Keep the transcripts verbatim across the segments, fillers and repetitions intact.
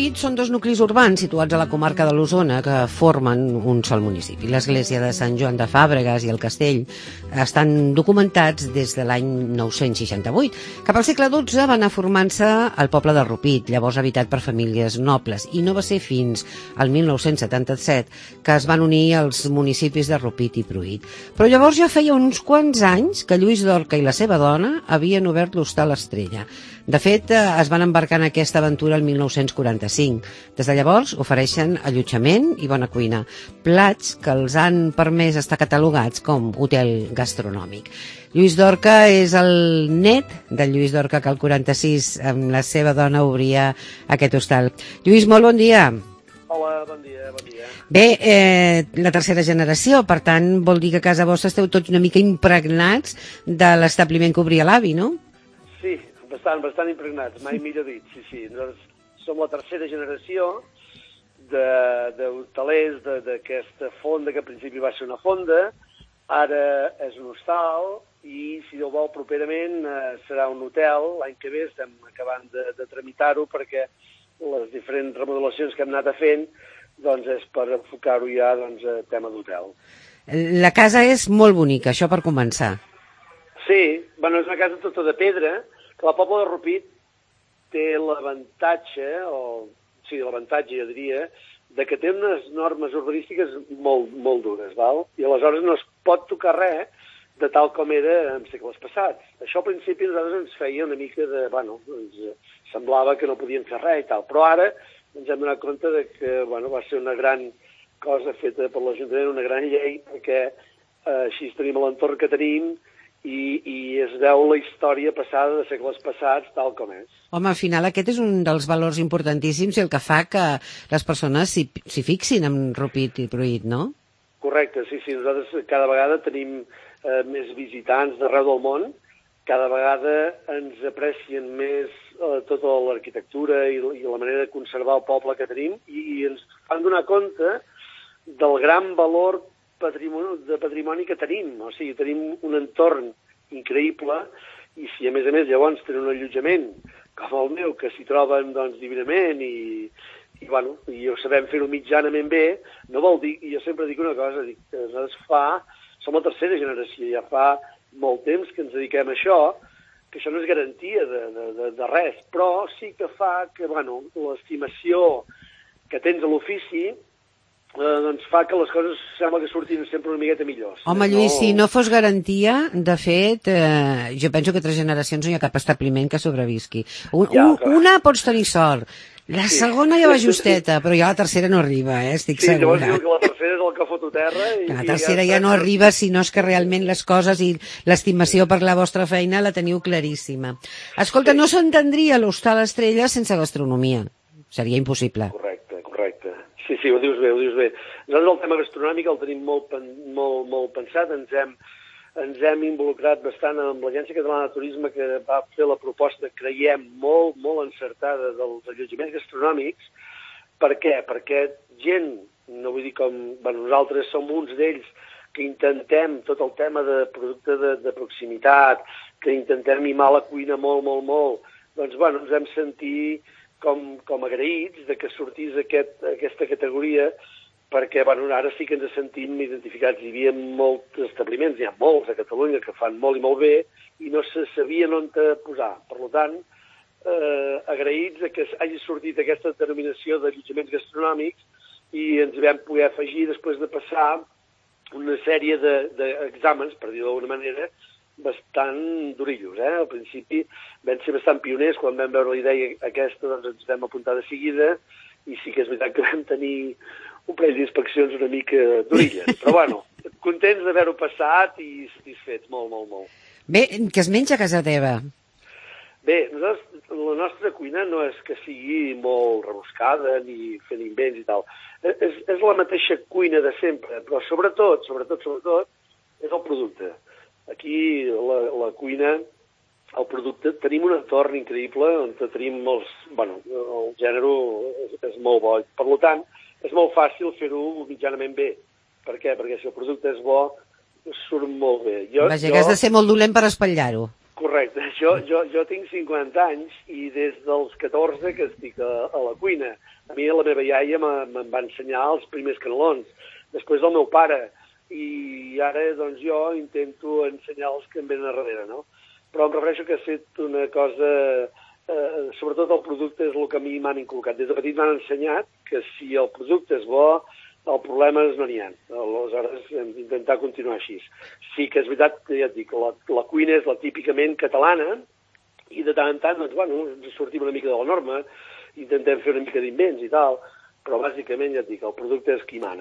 Rupit són dos nuclis urbans situats a la comarca de l'Osona que formen un sol municipi. L'església de Sant Joan de Fàbregas i el castell estan documentats des de l'any nou-cents seixanta-vuit. Cap al segle dotze va anar formant-se el poble de Rupit, llavors habitat per famílies nobles, i no va ser fins al mil nou-cents setanta-set que es van unir els municipis de Rupit i Pruit. Però llavors ja feia uns quants anys que Lluís Dorca i la seva dona havien obert l'Hostal Estrella. De fet, es van embarcar en aquesta aventura el mil nou-cents quaranta-cinc. Des de llavors ofereixen allotjament i bona cuina, plats que els han permès estar catalogats com hotel gastronòmic. Lluís Dorca és el net de Lluís Dorca, que el quaranta-sis amb la seva dona obria aquest hostal. Lluís, molt bon dia. Hola, bon dia, bon dia. Bé, eh, la tercera generació, per tant, vol dir que a casa vostra esteu tots una mica impregnats de l'establiment que obria l'avi, no? Sí, bastant, bastant impregnats, mai millor dit, sí, sí. Nosaltres som la tercera generació d'hotelers d'aquesta fonda, que al principi va ser una fonda, ara és un hostal, i si Déu vol properament eh, serà un hotel. L'any que ve estem acabant de, de tramitar-ho perquè les diferents remodelacions que hem anat a fent doncs és per enfocar-ho ja doncs, a tema d'hotel. La casa és molt bonica, això per començar. Sí, bueno, és una casa tota de pedra, que la Pobla de Rupit té l'avantatge, o sí, l'avantatge jo diria, de que té unes normes urbanístiques molt, molt dures, val? I aleshores no es pot tocar res de tal com era en segles passats. Això al principi a nosaltres ens feia una mica de, bueno, ens semblava que no podíem fer res i tal, però ara ens hem donat compte de que, bueno, va ser una gran cosa feta per l'Ajuntament, una gran llei, perquè eh, així tenim l'entorn que tenim, I, i es veu la història passada de segles passats tal com és. Home, al final aquest és un dels valors importantíssims i el que fa que les persones s'hi fixin en Rupit i Pruit, no? Correcte, sí, sí. Nosaltres cada vegada tenim eh, més visitants d'arreu del món, cada vegada ens aprecien més eh, tota l'arquitectura i, i la manera de conservar el poble que tenim i, i ens fan donar compte del gran valor patrimoni, de patrimoni que tenim. O sigui, tenim un entorn increïble i si a més a més llavors tenen un allotjament com el meu, que s'hi troben doncs divinament i, i, bueno, i ho sabem fer-ho mitjanament bé, no vol dir, i jo sempre dic una cosa, dic que nosaltres fa, som la tercera generació, ja fa molt temps que ens dediquem a això, que això no és garantia de, de, de, de res, però sí que fa que, bueno, l'estimació que tens a l'ofici Eh, doncs fa que les coses sembla que surtin sempre una miqueta millors. Home, Lluís, no... si no fos garantia, de fet, eh, jo penso que tres generacions no hi ha cap establiment que sobrevisqui. Un, ja, un, una pots tenir sort, la sí. segona ja va justeta, però ja la tercera no arriba, eh, estic sí, segura. Sí, llavors diu que la tercera és el que fot a terra. I, la tercera ja, ja no arriba si no és que realment les coses i l'estimació per la vostra feina la teniu claríssima. Escolta, sí. no s'entendria l'Hostal Estrella sense gastronomia. Seria impossible. Correcte, correcte. Sí, sí, ho dius bé, ho dius bé. Nosaltres el tema gastronòmic el tenim molt, molt, molt pensat, ens hem, ens hem involucrat bastant amb l'Agència Catalana de Turisme que va fer la proposta, creiem, molt, molt encertada dels allotjaments gastronòmics. Per què? Perquè gent, no vull dir com, bueno, nosaltres som uns d'ells que intentem tot el tema de producte de, de proximitat, que intentem mimar la cuina molt, molt, molt, doncs, bueno, ens hem sentit com, com agraïts de que sortís aquest, aquesta categoria, perquè bueno, ara sí que ens sentim identificats. Hi havia molts establiments, hi ha molts a Catalunya que fan molt i molt bé, i no se sabien on te posar. Per tant, eh, agraïts de que hagi sortit aquesta denominació d'allotjaments gastronòmics i ens vam poder afegir després de passar una sèrie d'exàmens, per dir-ho d'alguna manera, bastant durillos, eh? Al principi vam ser bastant pioners, quan vam veure la idea aquesta doncs ens vam apuntar de seguida i sí que és veritat que vam tenir un parell d'inspeccions una mica durilles, però bueno, contents d'haver-ho passat i satisfets, molt, molt, molt. Bé, què es menja a casa teva? Bé, nosaltres, la nostra cuina no és que sigui molt rebuscada ni fent invents i tal, és, és la mateixa cuina de sempre, però sobretot, sobretot, sobretot, és el producte. Aquí, la, la cuina, el producte, tenim un entorn increïble on tenim molts, bueno, el gènere és, és molt bo. Per tant, és molt fàcil fer-ho mitjanament bé. Per què? Perquè si el producte és bo, surt molt bé. Jo, Vaja, jo... que has de ser molt dolent per espatllar-ho. Correcte. Jo, jo, jo tinc cinquanta anys i des dels catorze que estic a, a la cuina. mi la meva iaia me'n va ensenyar els primers canelons, després el meu pare, i ara doncs jo intento ensenyar els que em venen a darrere, no? Però em refereixo que he fet una cosa, eh, sobretot el producte és el que a mi m'han inculcat. Des de petit m'han ensenyat que si el producte és bo, el problema és no n'hi ha. Aleshores hem d'intentar continuar així. Sí que és veritat que ja et dic, la, la cuina és la típicament catalana, i de tant en tant, doncs, bueno, ens sortim una mica de la norma, intentem fer una mica d'invents i tal, però bàsicament, ja et dic, el producte és qui mana.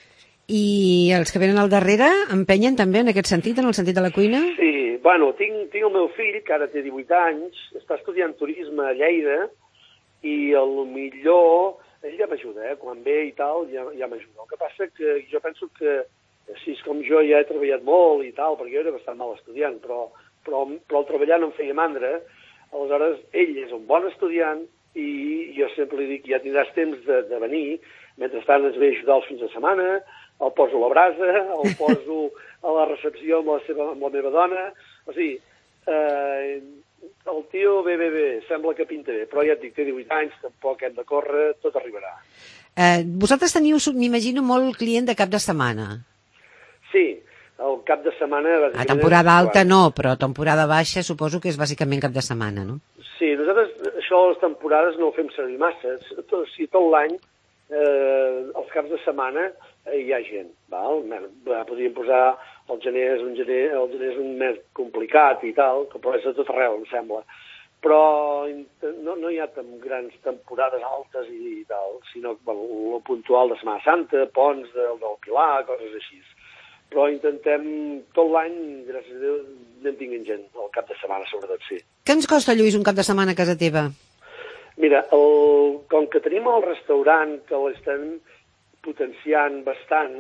I els que venen al darrere empenyen també en aquest sentit, en el sentit de la cuina? Sí, bueno, tinc, tinc el meu fill, que ara té divuit anys, està estudiant turisme a Lleida, i el millor, ell ja m'ajuda, eh? Quan ve i tal, ja, ja m'ajuda. El que passa que jo penso que, així com jo ja he treballat molt i tal, perquè jo era bastant mal estudiant, però Però, però el treballar no em feia mandra, aleshores ell és un bon estudiant i jo sempre li dic, ja tindràs temps de, de venir, mentrestant ens ve a ajudar els fins de setmana, el poso a la brasa, el poso a la recepció amb la, seva, amb la meva dona, o sigui, eh, el tio bé, bé, bé, sembla que pinta bé, però ja et dic, té divuit anys, tampoc hem de córrer, tot arribarà. Eh, vosaltres teniu, m'imagino, molt client de cap de setmana. Sí, el cap de setmana... A temporada alta no, però temporada baixa suposo que és bàsicament cap de setmana, no? Sí, nosaltres això les temporades no ho fem servir massa. Tot, o sigui, tot l'any, eh, els caps de setmana, eh, hi ha gent. Val? Podríem posar el gener, és un gener, el gener és un mes complicat i tal, que però és a tot arreu, em sembla. Però no, no hi ha tan grans temporades altes i tal, sinó bueno, el puntual de Setmana Santa, ponts del, del Pilar, coses així. Però intentem tot l'any, gràcies a Déu, anem tinguent gent, el cap de setmana sobretot, sí. Què ens costa, Lluís, un cap de setmana a casa teva? Mira, el, com que tenim el restaurant que l'estem potenciant bastant,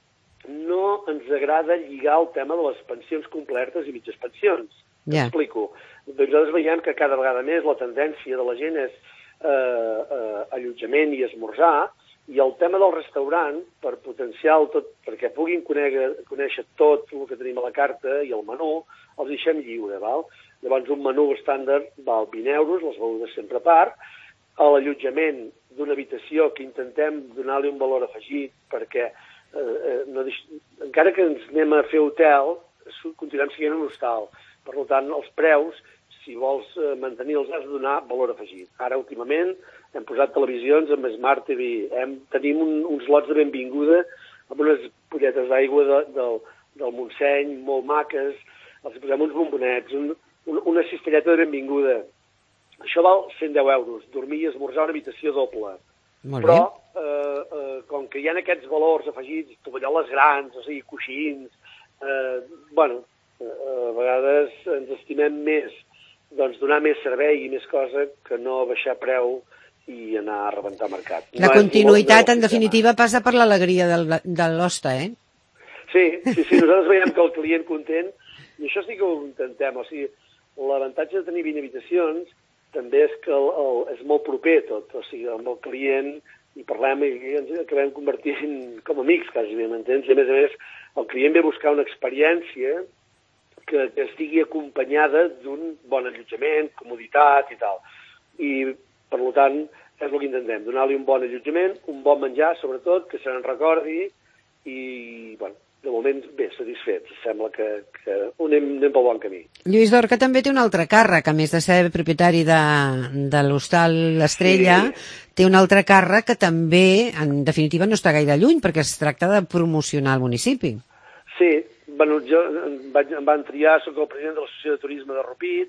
no ens agrada lligar el tema de les pensions completes i mitges pensions. Ja. T'explico. Nosaltres veiem que cada vegada més la tendència de la gent és eh, eh, allotjament i esmorzar, i el tema del restaurant, per potenciar el tot, perquè puguin conèixer, conèixer tot el que tenim a la carta i el menú, els deixem lliure, val? Llavors un menú estàndard val vint euros, les begudes sempre a part, a l'allotjament d'una habitació que intentem donar-li un valor afegit, perquè eh, no deix... encara que ens anem a fer hotel, continuem sent un hostal. Per tant, els preus, si vols eh, mantenir-los, has de donar valor afegit. Ara, últimament, hem posat televisions amb Smart T V, hem, tenim un, uns lots de benvinguda amb unes polletes d'aigua de, de, del Montseny, molt maques, els posem uns bombonets, un, un, una cistelleta de benvinguda. Això val cent deu euros, dormir i esmorzar una habitació doble. Molt Però, bé. eh, eh, com que hi ha aquests valors afegits, tovalloles grans, o sigui, coixins, eh, bueno, eh, a vegades ens estimem més doncs donar més servei i més cosa que no baixar preu i anar a rebentar mercat. La no continuïtat, en definitiva, passa per l'alegria del, de l'hoste, eh? Sí, sí, sí, nosaltres veiem que el client content, i això sí que ho intentem, o sigui, l'avantatge de tenir vint habitacions també és que el, el, és molt proper tot, o sigui, amb el client i parlem i ens acabem convertint com amics, quasi bé, m'entens? I a més a més, el client ve a buscar una experiència que, que estigui acompanyada d'un bon allotjament, comoditat i tal. I, per tant, és el que intentem, donar-li un bon allotjament, un bon menjar, sobretot, que se n'en recordi, i, bueno, de moment, bé, satisfets. Sembla que, que anem, anem pel bon camí. Lluís Dorca també té un altre càrrec, a més de ser propietari de, de l'hostal L'Estrella, sí. Té un altre càrrec que també, en definitiva, no està gaire lluny, perquè es tracta de promocionar el municipi. Sí, bueno, jo em, vaig, em van triar, soc el president de l'Associació de Turisme de Rupit,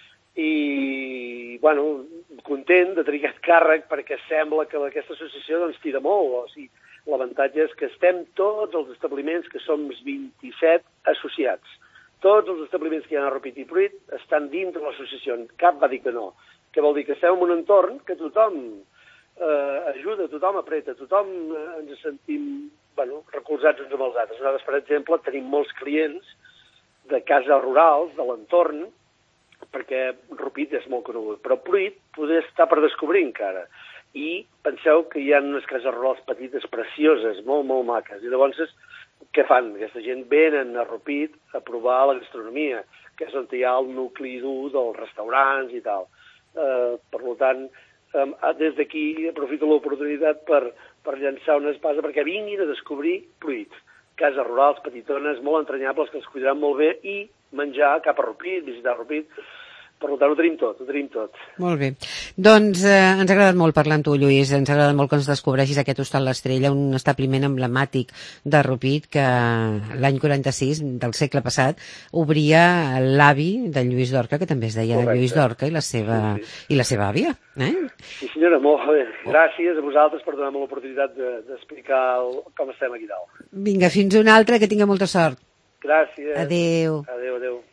i, bueno, content de tenir aquest càrrec perquè sembla que aquesta associació doncs tira molt, o sigui, l'avantatge és que estem tots els establiments, que som vint-i-set associats. Tots els establiments que hi ha a Rupit i Pruit estan dintre l'associació. Cap va dir que no. Que vol dir que estem en un entorn que tothom eh, ajuda, tothom apreta, tothom eh, ens sentim bueno, recolzats uns amb els altres. Nosaltres, per exemple, tenim molts clients de cases rurals, de l'entorn, perquè Rupit és molt conegut, però Pruit poder estar per descobrir encara. I penseu que hi ha unes cases rurals petites, precioses, molt, molt maques. I llavors, què fan? Aquesta gent venen a Rupit a provar la gastronomia, que és on hi ha el nucli dur dels restaurants i tal. Eh, per tant, um, des d'aquí aprofito l'oportunitat per, per llançar una espasa perquè vinguin a descobrir Pruit. Cases rurals, petitones, molt entranyables, que els cuidaran molt bé, i menjar cap a Rupit, visitar Rupit. Per tant, ho tenim tot, ho tenim tot. Molt bé. Doncs eh, ens ha agradat molt parlar amb tu, Lluís. Ens ha agradat molt que ens descobreixis aquest Hostal l'Estrella, un establiment emblemàtic de Rupit que l'any quaranta-sis del segle passat obria l'avi de Lluís Dorca, que també es deia Correcte. Lluís Dorca, i la seva, sí, sí. i la seva àvia. Eh? Sí, senyora, molt bé. Gràcies a vosaltres per donar-me l'oportunitat d'explicar de, com estem aquí dalt. Vinga, fins una altra, que tinga molta sort. Gràcies. Adéu. Adéu, adéu.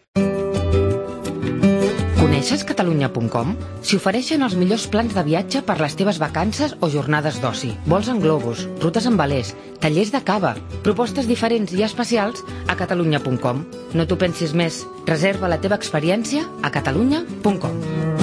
Coneixes catalunya punt com? S'hi ofereixen els millors plans de viatge per les teves vacances o jornades d'oci. Vols en globus, rutes en velers, tallers de cava, propostes diferents i especials a catalunya punt com. No t'ho pensis més. Reserva la teva experiència a catalunya punt com.